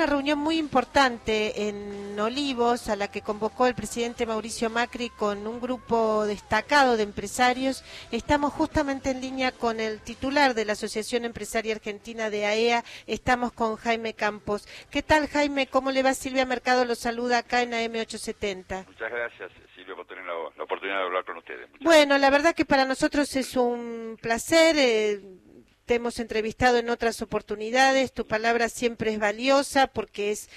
una reunión muy importante en Olivos, a la que convocó el presidente Mauricio Macri con un grupo destacado de empresarios. Estamos justamente en línea con el titular de la Asociación Empresaria Argentina de AEA, estamos con Jaime Campos. ¿Qué tal, Jaime? ¿Cómo le va? Silvia Mercado lo saluda acá en AM870. Muchas gracias, Silvia, por tener la oportunidad de hablar con ustedes. Bueno, la verdad que para nosotros es un placer. Te hemos entrevistado en otras oportunidades, tu palabra siempre es valiosa porque es,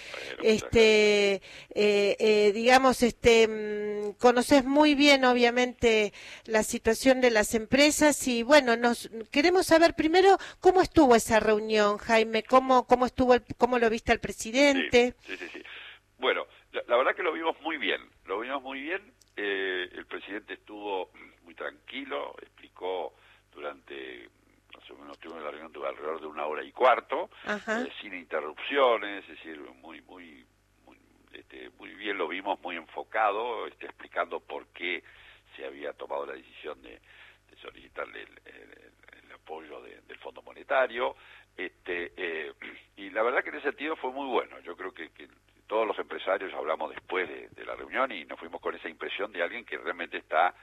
conoces muy bien, obviamente, la situación de las empresas y, bueno, queremos saber primero cómo estuvo esa reunión, Jaime, cómo cómo lo viste al presidente. Sí. Bueno, la verdad que lo vimos muy bien, el presidente estuvo muy tranquilo, explicó durante... Tuvimos la reunión alrededor de 1 hora y cuarto, sin interrupciones, es decir, muy bien lo vimos, muy enfocado, explicando por qué se había tomado la decisión de solicitarle el apoyo del Fondo Monetario, y la verdad que en ese sentido fue muy bueno. Yo creo que todos los empresarios hablamos después de la reunión y nos fuimos con esa impresión de alguien que realmente está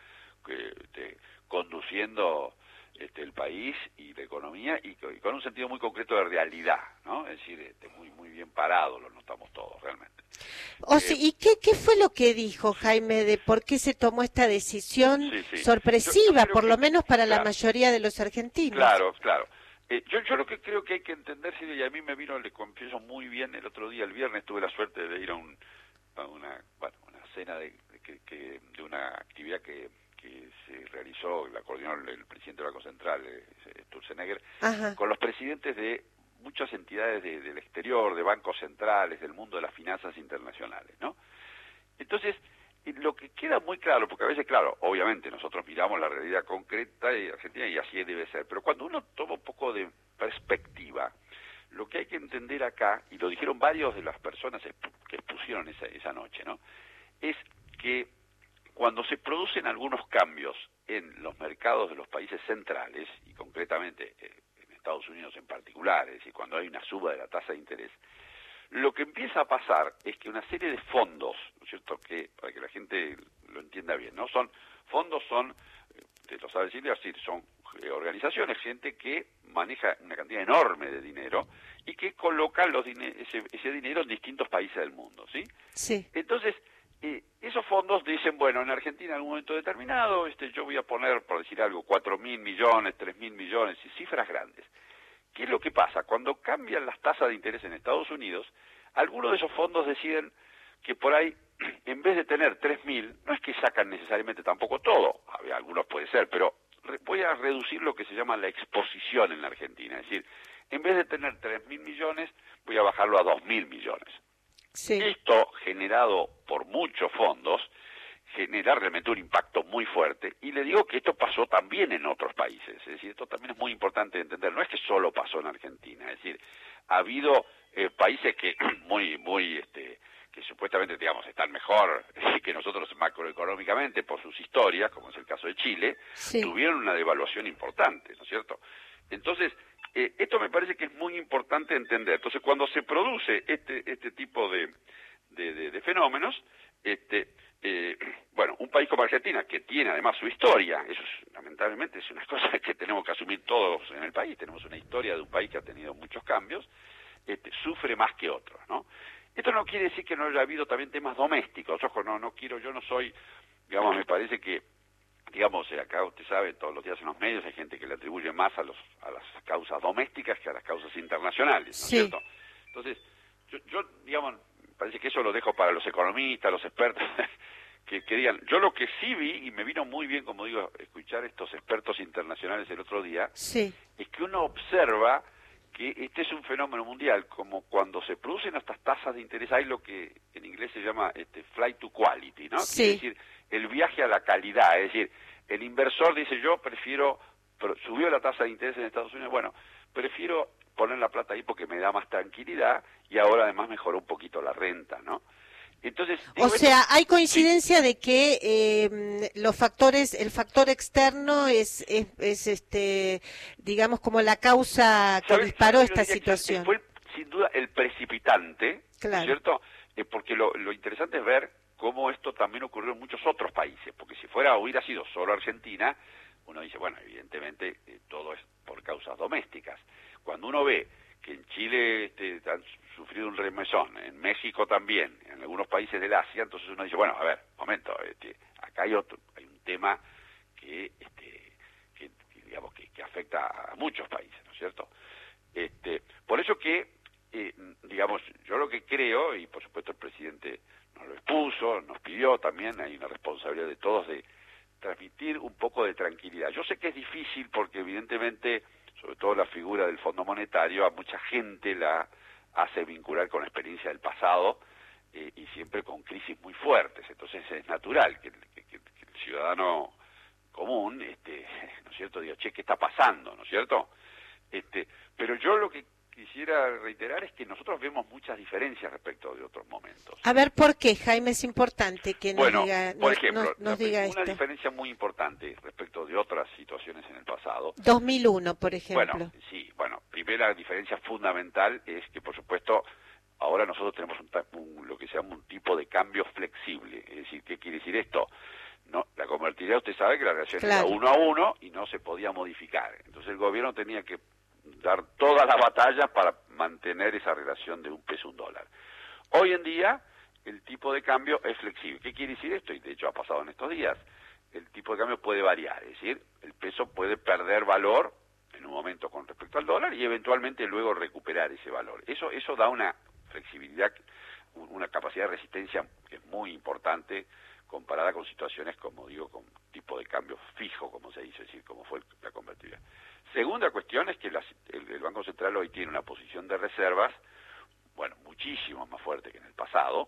conduciendo el país y la economía y con un sentido muy concreto de realidad, ¿no? Es decir, muy bien parado, lo notamos todos realmente. ¿Y qué fue lo que dijo Jaime de por qué se tomó esta decisión sorpresiva, por lo menos para la mayoría de los argentinos? Claro. Yo lo que creo que hay que entender, Silvia, y a mí me vino, le confieso, muy bien el otro día, el viernes, tuve la suerte de ir a una cena de una actividad que se realizó, la coordinó el presidente del Banco Central, Sturzenegger, con los presidentes de muchas entidades del exterior, de bancos centrales, del mundo de las finanzas internacionales, ¿no? Entonces, lo que queda muy claro, porque a veces, claro, obviamente nosotros miramos la realidad concreta de Argentina y así debe ser, pero cuando uno toma un poco de perspectiva, lo que hay que entender acá, y lo dijeron varios de las personas que expusieron esa noche, ¿no?, es que cuando se producen algunos cambios en los mercados de los países centrales, y concretamente en Estados Unidos en particular, es decir, cuando hay una suba de la tasa de interés, lo que empieza a pasar es que una serie de fondos, ¿no es cierto?, que para que la gente lo entienda bien, ¿no?, fondos son, te lo sabe Silvia, son organizaciones, gente que maneja una cantidad enorme de dinero y que coloca ese dinero en distintos países del mundo, ¿sí? Sí. Entonces, esos fondos dicen, bueno, en Argentina en algún momento determinado, yo voy a poner, por decir algo, 4.000 millones, 3.000 millones, y cifras grandes. ¿Qué es lo que pasa? Cuando cambian las tasas de interés en Estados Unidos, algunos de esos fondos deciden que por ahí, en vez de tener 3.000, no es que sacan necesariamente tampoco todo, algunos puede ser, pero voy a reducir lo que se llama la exposición en la Argentina, es decir, en vez de tener 3.000 millones, voy a bajarlo a 2.000 millones. Sí. Esto, generado por muchos fondos, genera realmente un impacto muy fuerte, y le digo que esto pasó también en otros países, es decir, esto también es muy importante de entender, no es que solo pasó en Argentina, es decir, ha habido países que que supuestamente, digamos, están mejor que nosotros macroeconómicamente por sus historias, como es el caso de Chile, tuvieron una devaluación importante, ¿no es cierto? Entonces, esto me parece que es muy importante entender. Entonces, cuando se produce este tipo de fenómenos, bueno, un país como Argentina, que tiene además su historia, eso lamentablemente es una cosa que tenemos que asumir todos en el país, tenemos una historia de un país que ha tenido muchos cambios, sufre más que otros, ¿no? Esto no quiere decir que no haya habido también temas domésticos. Ojo, yo no soy, digamos, me parece que, digamos, acá usted sabe, todos los días en los medios hay gente que le atribuye más a las causas domésticas que a las causas internacionales, ¿no es cierto? Entonces, yo digamos, me parece que eso lo dejo para los economistas, los expertos, que digan. Yo lo que sí vi, y me vino muy bien, como digo, escuchar estos expertos internacionales el otro día, es que uno observa que este es un fenómeno mundial, como cuando se producen estas tasas de interés, hay lo que en inglés se llama flight to quality, ¿no? Quiere decir, el viaje a la calidad, es decir, el inversor dice, subió la tasa de interés en Estados Unidos, bueno, prefiero poner la plata ahí porque me da más tranquilidad y ahora además mejoró un poquito la renta, ¿no? Entonces, hay coincidencia de que el factor externo es digamos como la causa que disparó esta situación. sin duda el precipitante, claro. ¿no es cierto? Porque lo interesante es ver cómo esto también ocurrió en muchos otros países, porque si hubiera sido solo Argentina, uno dice, bueno, evidentemente todo es por causas domésticas. Cuando uno ve que en Chile han sufrido un remesón, en México también, en algunos países del Asia, entonces uno dice, bueno, a ver, momento, acá hay un tema que digamos que afecta a muchos países, ¿no es cierto? Por eso que, digamos, yo lo que creo, y por supuesto el presidente nos lo expuso, nos pidió también, hay una responsabilidad de todos de transmitir un poco de tranquilidad. Yo sé que es difícil porque evidentemente, sobre todo la figura del Fondo Monetario, a mucha gente la hace vincular con la experiencia del pasado y siempre con crisis muy fuertes. Entonces es natural que el ciudadano común, ¿no es cierto?, diga, che, ¿qué está pasando?, ¿no es cierto? Pero yo lo que quisiera reiterar es que nosotros vemos muchas diferencias respecto de otros momentos. A ver, ¿por qué, Jaime? Es importante que nos bueno, diga, por ejemplo, nos diga una esto. diferencia muy importante respecto de otras situaciones en el pasado. 2001, por ejemplo. Bueno, sí, primera diferencia fundamental es que, por supuesto, ahora nosotros tenemos lo que se llama un tipo de cambio flexible. Es decir, ¿qué quiere decir esto? No, la convertibilidad, usted sabe que la relación era 1 a 1 y no se podía modificar. Entonces el gobierno tenía que dar todas las batallas para mantener esa relación de un peso a un dólar. Hoy en día el tipo de cambio es flexible. ¿Qué quiere decir esto? Y de hecho ha pasado en estos días. El tipo de cambio puede variar, es decir, el peso puede perder valor en un momento con respecto al dólar y eventualmente luego recuperar ese valor. Eso da una flexibilidad, una capacidad de resistencia que es muy importante comparada con situaciones, como digo, con tipo de cambio fijo, como se dice, es decir, como fue la convertibilidad. Segunda cuestión es que el Banco Central hoy tiene una posición de reservas, bueno, muchísimo más fuerte que en el pasado,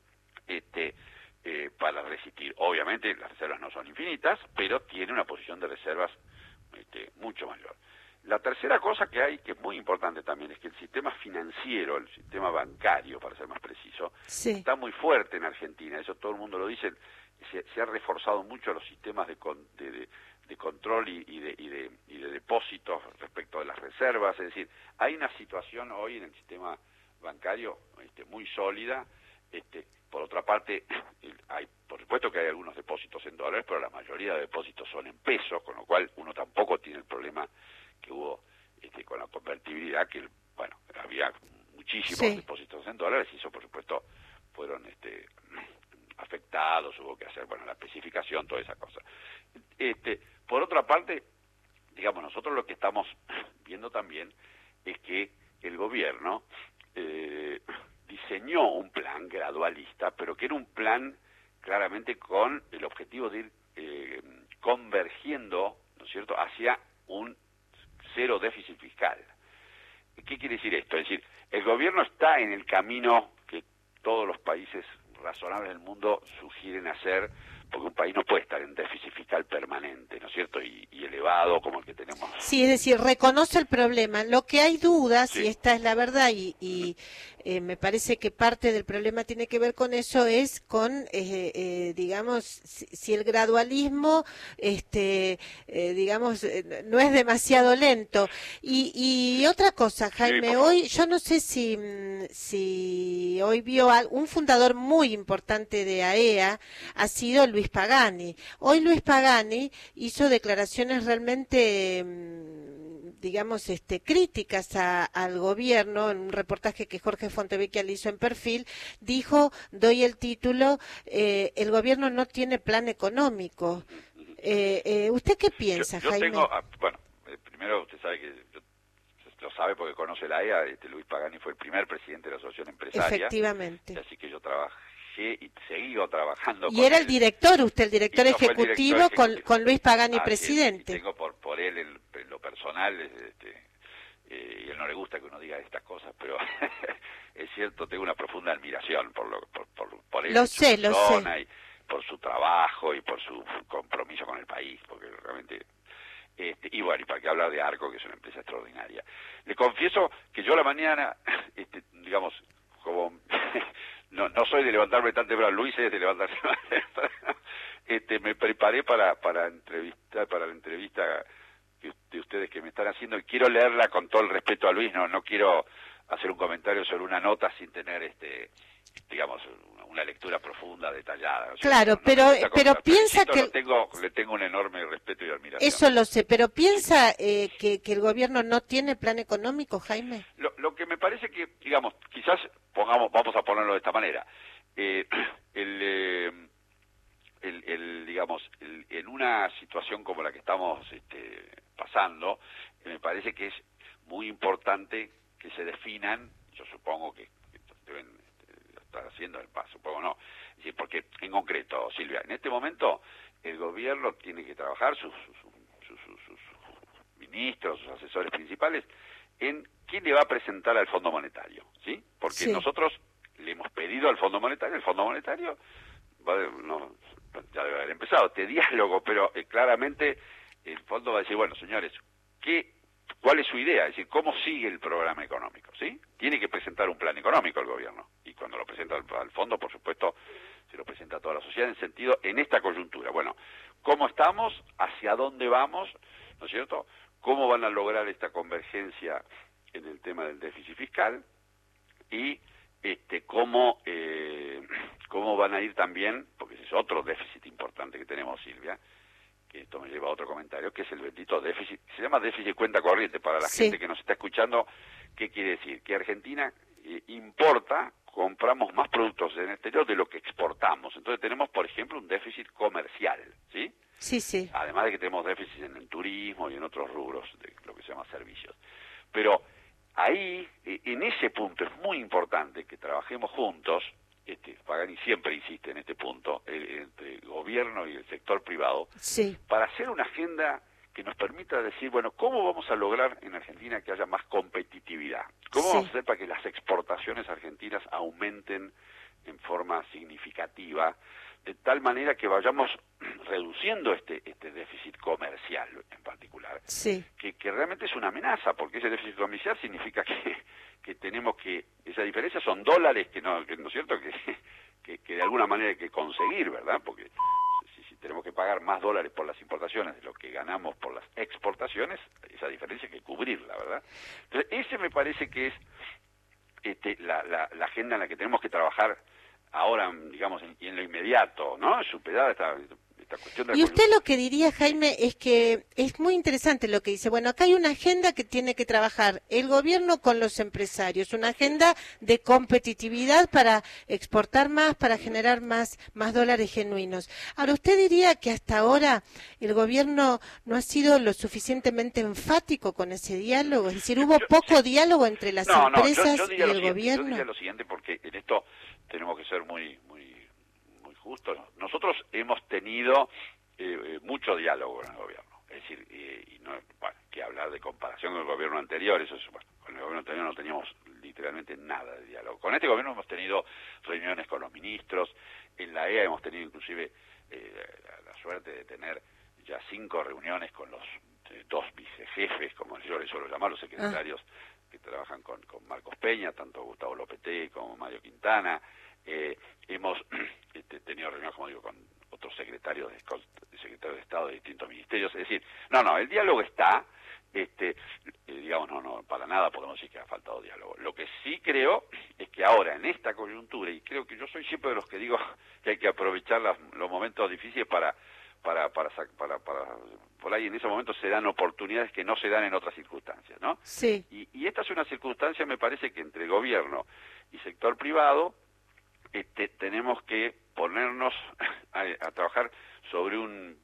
para resistir. Obviamente las reservas no son infinitas, pero tiene una posición de reservas mucho mayor. La tercera cosa que hay, que es muy importante también, es que el sistema financiero, el sistema bancario, para ser más preciso, sí, está muy fuerte en Argentina. Eso todo el mundo lo dice. Se ha reforzado mucho los sistemas de control y de depósitos respecto de las reservas. Es decir, hay una situación hoy en el sistema bancario muy sólida. Por otra parte, por supuesto que hay algunos depósitos en dólares, pero la mayoría de depósitos son en pesos, con lo cual uno tampoco tiene el problema que hubo con la convertibilidad, que bueno, había muchísimos depósitos en dólares y eso por supuesto fueron afectados, hubo que hacer la especificación, toda esa cosa. Por otra parte, digamos, nosotros lo que estamos viendo también es que el gobierno diseñó un plan gradualista, pero que era un plan claramente con el objetivo de ir convergiendo, ¿no es cierto?, hacia un cero déficit fiscal. ¿Qué quiere decir esto? Es decir, el gobierno está en el camino que todos los países razonables del mundo sugieren hacer, porque un país no puede estar en déficit fiscal permanente, ¿no es cierto?, y elevado como el que tenemos. Sí, es decir, reconoce el problema. Lo que hay dudas, y esta es la verdad, y me parece que parte del problema tiene que ver con eso, es con, digamos, si el gradualismo, digamos, no es demasiado lento. Y otra cosa, Jaime, hoy, yo no sé si hoy vio un fundador muy importante de AEA, ha sido Luis Pagani. Hoy Luis Pagani hizo declaraciones realmente, digamos, críticas al gobierno. En un reportaje que Jorge Fontevecchia le hizo en Perfil, dijo, doy el título, el gobierno no tiene plan económico. ¿Usted qué piensa, yo Jaime? Primero usted sabe que lo sabe porque conoce la AEA, Luis Pagani fue el primer presidente de la Asociación Empresaria. Efectivamente. Así que yo trabajé y seguido trabajando y era el director, usted el director ejecutivo, con Luis Pagani presidente. Y tengo por él en lo personal, y a él no le gusta que uno diga estas cosas, pero es cierto, tengo una profunda admiración por él, lo sé, y por su trabajo y por su compromiso con el país, porque realmente y bueno, y para qué hablar de Arco, que es una empresa extraordinaria. Le confieso que yo a la mañana, digamos, como no soy de levantarme tan temprano, Luis es de levantarse más temprano, me preparé para la entrevista de ustedes que me están haciendo, y quiero leerla con todo el respeto a Luis, no quiero hacer un comentario sobre una nota sin tener digamos, una lectura profunda, detallada. O sea, claro, pero piensa que... Le tengo un enorme respeto y admiración. Eso lo sé, pero piensa que el gobierno no tiene plan económico, Jaime. Lo que me parece que, digamos, quizás vamos a ponerlo de esta manera. Digamos, en una situación como la que estamos pasando, me parece que es muy importante que se definan, yo supongo que deben estar haciendo el paso, supongo no, es decir, porque en concreto, Silvia, en este momento el gobierno tiene que trabajar, sus ministros, sus asesores principales, en quién le va a presentar al Fondo Monetario, ¿sí? Porque sí, nosotros le hemos pedido al Fondo Monetario, el Fondo Monetario ya debe haber empezado este diálogo, pero claramente el fondo va a decir, bueno, señores, ¿cuál es su idea? Es decir, ¿cómo sigue el programa económico? ¿Sí? Tiene que presentar un plan económico el gobierno, y cuando lo presenta al fondo, por supuesto, se lo presenta a toda la sociedad en esta coyuntura. Bueno, ¿cómo estamos? ¿Hacia dónde vamos? ¿No es cierto? ¿Cómo van a lograr esta convergencia en el tema del déficit fiscal? Y cómo van a ir también, porque ese es otro déficit importante que tenemos, Silvia, que esto me lleva a otro comentario, que es el bendito déficit, se llama déficit cuenta corriente para la gente que nos está escuchando. ¿Qué quiere decir? Que Argentina importa, compramos más productos en el exterior de lo que exportamos. Entonces tenemos, por ejemplo, un déficit comercial, ¿sí? Sí, sí. Además de que tenemos déficit en el turismo y en otros rubros de lo que se llama servicios. Pero ahí, en ese punto, es muy importante que trabajemos juntos. Pagani siempre insiste en este punto, entre el gobierno y el sector privado, para hacer una agenda que nos permita decir, bueno, ¿cómo vamos a lograr en Argentina que haya más competitividad? ¿Cómo vamos a hacer para que las exportaciones argentinas aumenten en forma significativa, de tal manera que vayamos reduciendo este déficit comercial en particular, que realmente es una amenaza, porque ese déficit comercial significa que tenemos esa diferencia son dólares que no es cierto, que de alguna manera hay que conseguir, ¿verdad? Porque si tenemos que pagar más dólares por las importaciones de lo que ganamos por las exportaciones, esa diferencia hay que cubrirla, ¿verdad? Entonces, ese me parece que es la agenda en la que tenemos que trabajar ahora, digamos, y en lo inmediato, ¿no? Superada esta cuestión de... Y usted lo que diría, Jaime, es que es muy interesante lo que dice. Bueno, acá hay una agenda que tiene que trabajar el gobierno con los empresarios, una agenda de competitividad para exportar más, para generar más dólares genuinos. Ahora, ¿usted diría que hasta ahora el gobierno no ha sido lo suficientemente enfático con ese diálogo? Es decir, ¿hubo poco diálogo entre las empresas y el gobierno? Yo diría lo siguiente, porque en esto tenemos que ser muy justos. Nosotros hemos tenido mucho diálogo con el gobierno, es decir, y no, bueno, que hablar de comparación con el gobierno anterior, eso es, bueno, con el gobierno anterior no teníamos literalmente nada de diálogo. Con este gobierno hemos tenido reuniones con los ministros, en la EA hemos tenido inclusive la suerte de tener ya 5 reuniones con los 2 vicejefes, como yo les suelo llamar, los secretarios que trabajan con Marcos Peña, tanto Gustavo Lopetegui como Mario Quintana. Hemos tenido reuniones, como digo, con otros secretarios de Estado de distintos ministerios. Es decir, el diálogo está, digamos, no, para nada podemos decir que ha faltado diálogo. Lo que sí creo es que ahora, en esta coyuntura, y creo que yo soy siempre de los que digo que hay que aprovechar los momentos difíciles para por ahí en esos momentos se dan oportunidades que no se dan en otras circunstancias, ¿no? Sí. Y esta es una circunstancia, me parece, que entre gobierno y sector privado tenemos que ponernos a trabajar sobre un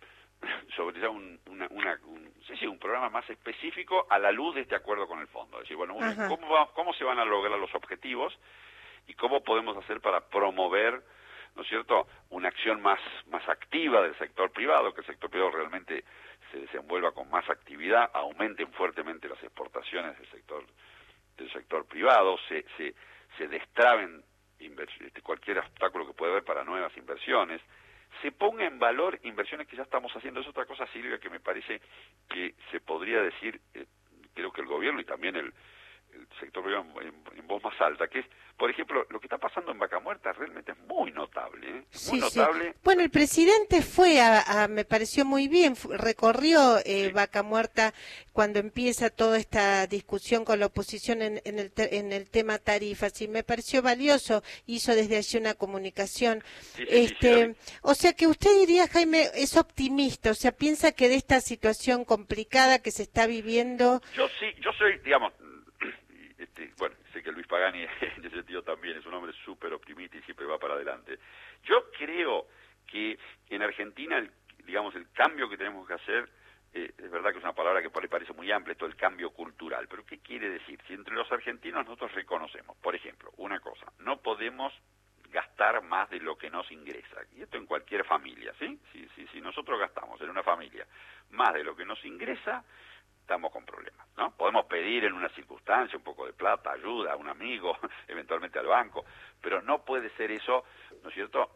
programa más específico a la luz de este acuerdo con el fondo. Es decir, bueno, ¿cómo se van a lograr los objetivos y cómo podemos hacer para promover, ¿no es cierto?, una acción más activa del sector privado, que el sector privado realmente se desenvuelva con más actividad, aumenten fuertemente las exportaciones del sector privado, se destraben cualquier obstáculo que pueda haber para nuevas inversiones, se ponga en valor inversiones que ya estamos haciendo. Es otra cosa, Silvia, que me parece que se podría decir, creo que el gobierno y también el sector privado en voz más alta, que es, por ejemplo, lo que está pasando en Vaca Muerta realmente es muy notable, muy notable. Bueno, el presidente fue me pareció muy bien, recorrió Vaca Muerta cuando empieza toda esta discusión con la oposición en el tema tarifas, y me pareció valioso, hizo desde allí una comunicación. O sea que usted diría, Jaime, es optimista, o sea, piensa que de esta situación complicada que se está viviendo... Yo soy, digamos, bueno, sé que Luis Pagani en ese sentido también es un hombre súper optimista y siempre va para adelante. Yo creo que en Argentina, digamos, el cambio que tenemos que hacer, es verdad que es una palabra que por ahí parece muy amplia, esto del cambio cultural, pero ¿qué quiere decir? Si entre los argentinos nosotros reconocemos, por ejemplo, una cosa, no podemos gastar más de lo que nos ingresa, y esto en cualquier familia, ¿sí? Si nosotros gastamos en una familia más de lo que nos ingresa, estamos con problemas, ¿no? Podemos pedir en una circunstancia un poco de plata, ayuda a un amigo, eventualmente al banco, pero no puede ser eso, ¿no es cierto?,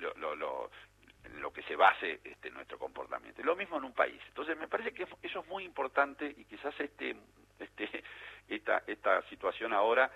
lo que se base nuestro comportamiento. Y lo mismo en un país. Entonces me parece que eso es muy importante, y quizás esta situación ahora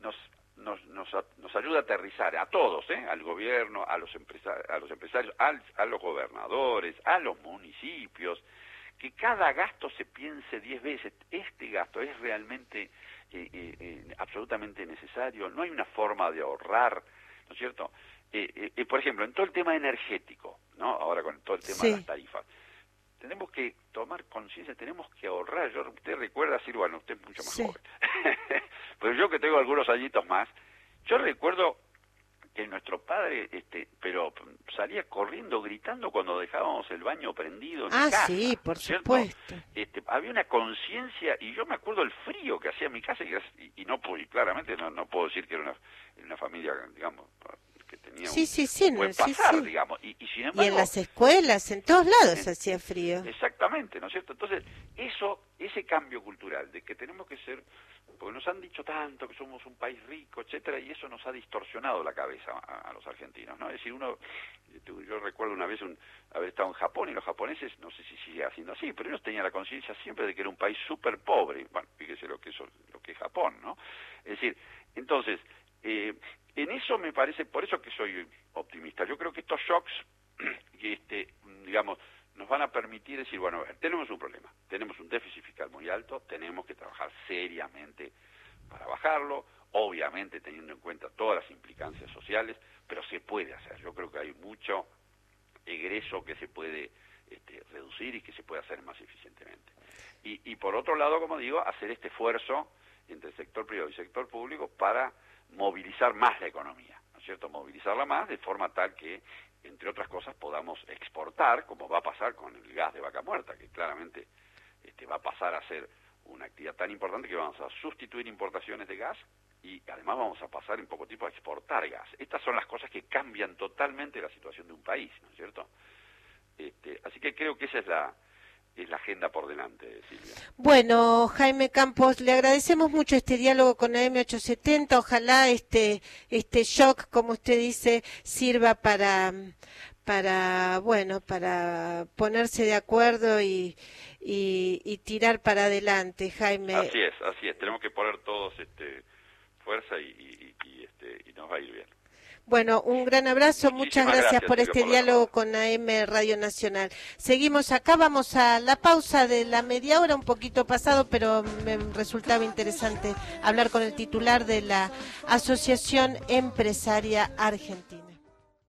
nos ayuda a aterrizar a todos, al gobierno, a los empresarios, a los gobernadores, a los municipios, que cada gasto se piense 10 veces, este gasto es realmente absolutamente necesario, no hay una forma de ahorrar, ¿no es cierto? Por ejemplo, en todo el tema energético, ¿no? Ahora con todo el tema de las tarifas, tenemos que tomar conciencia, tenemos que ahorrar. Usted recuerda, sí, bueno, usted es mucho más joven, pero yo que tengo algunos añitos más, yo recuerdo que nuestro padre, pero salía corriendo, gritando cuando dejábamos el baño prendido en casa. Sí, por supuesto. Había una conciencia, y yo me acuerdo el frío que hacía en mi casa, y claramente no puedo decir que era una familia, digamos, que tenía un buen pasar, digamos. Y sin embargo... Y en las escuelas, en todos lados hacía frío. Exactamente, ¿no es cierto? Entonces, ese cambio cultural de que tenemos que ser... Porque nos han dicho tanto que somos un país rico, etcétera, y eso nos ha distorsionado la cabeza a los argentinos, ¿no? Es decir, yo recuerdo una vez haber estado en Japón, y los japoneses, no sé si sigue siendo así, pero ellos tenían la conciencia siempre de que era un país súper pobre. Bueno, fíjese lo que es Japón, ¿no? Es decir, entonces, en eso me parece, por eso que soy optimista. Yo creo que estos shocks, digamos, nos van a permitir decir, bueno, tenemos un problema, tenemos un déficit fiscal muy alto, tenemos que trabajar seriamente para bajarlo, obviamente teniendo en cuenta todas las implicancias sociales, pero se puede hacer. Yo creo que hay mucho egreso que se puede reducir y que se puede hacer más eficientemente. Y por otro lado, como digo, hacer este esfuerzo entre el sector privado y el sector público para movilizar más la economía, ¿no es cierto? Movilizarla más de forma tal que, entre otras cosas, podamos exportar, como va a pasar con el gas de Vaca Muerta, que claramente va a pasar a ser una actividad tan importante que vamos a sustituir importaciones de gas, y además vamos a pasar en poco tiempo a exportar gas. Estas son las cosas que cambian totalmente la situación de un país, ¿no es cierto? Así que creo que esa es la agenda por delante, Silvia. Bueno, Jaime Campos, le agradecemos mucho este diálogo con AM870. Ojalá este shock, como usted dice, sirva para ponerse de acuerdo y tirar para adelante, Jaime. Así es. Tenemos que poner todos fuerza y nos va a ir bien. Bueno, un gran abrazo, muchas gracias por este diálogo con AM Radio Nacional. Seguimos acá, vamos a la pausa de la media hora, un poquito pasado, pero me resultaba interesante hablar con el titular de la Asociación Empresaria Argentina.